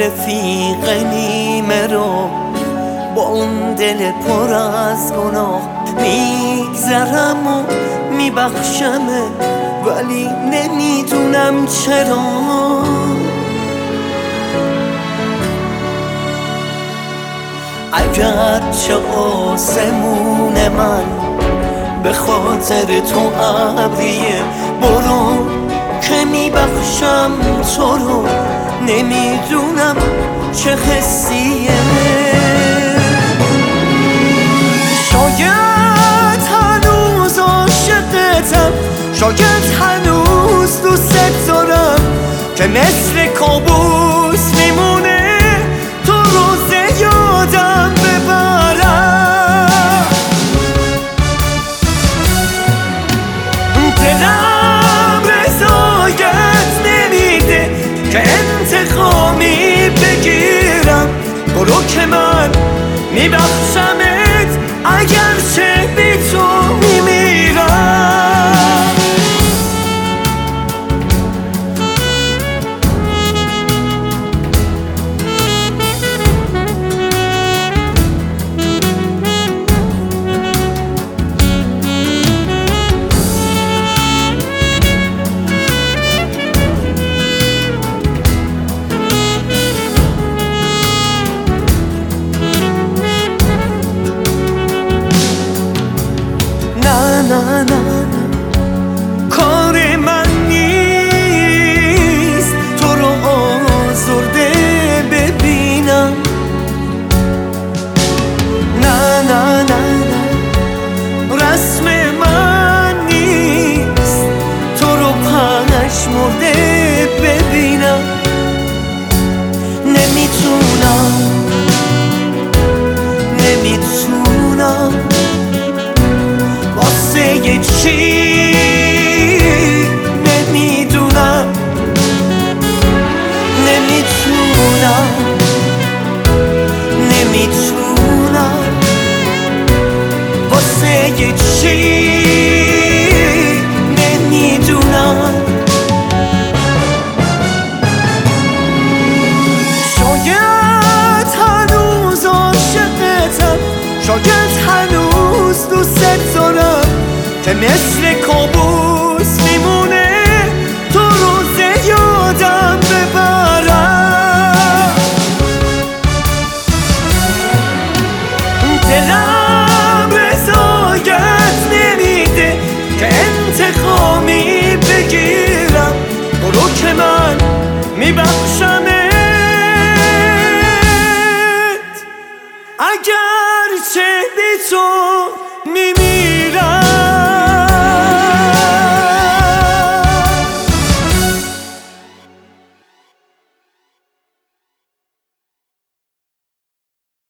رفیق نیمه رو با اون دل پر از گناه میگذرم و میبخشمه، ولی نمیدونم چرا. اگر چه آسمون من به خاطر تو ابریه، برو که میبخشم تو رو، نمیدونم چه حسیه. شاید هنوز عاشقتم، شاید هنوز دوست دارم، که مثل کابوس میمونه تو روز یادم ببرم. دلم رضایت نمیده که انتقامی بگیرم، برو که من میبخشمت اگرچه بی تو میمیرم. نه کار من نیست تو رو آزرده ببینم. نه رسم من نیست تو رو پشمرده ببینم. نمیتونم واسه چی نمیدونم واسه چی نمیدونم. شاید هنوز عاشقتم، شاید هنوز دوست دارم، که مثل کابوس میمونه تو روز یادم ببرم. دلم رضایت نمیده که انتقامی بگیرم، برو که من میبخشمت اگرچه بی تو میمیرم.